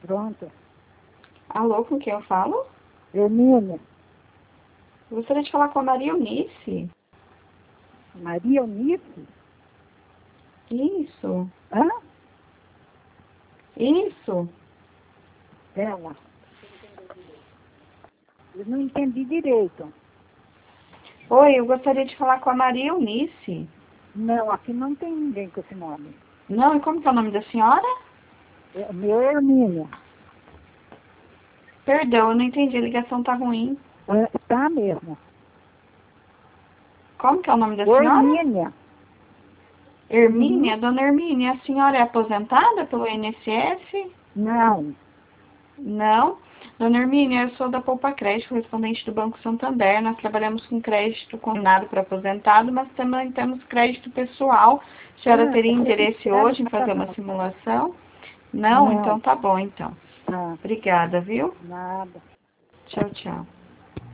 Pronto. Alô, com quem eu falo? Hermínia. Gostaria de falar com a Maria Eunice. Maria Eunice? Isso. Hã? Isso. Ela. Eu não entendi direito. Oi, eu gostaria de falar com a Maria Eunice. Não, aqui não tem ninguém com esse nome. Não, e como que é o nome da senhora? Meu é Hermínia. Perdão, eu não entendi, a ligação tá ruim. Tá mesmo. Como que é o nome da senhora? Hermínia. Hermínia, Uhum. dona Hermínia, a senhora é aposentada pelo INSS? Não. Não. Dona Hermínia, eu sou da Poupa Crédito, correspondente do Banco Santander. Nós trabalhamos com crédito combinado para aposentado, mas também temos crédito pessoal. A senhora teria interesse hoje em fazer uma simulação? Não? Não. Então tá bom, então. Tá. Obrigada, viu? Nada. Tchau, tchau.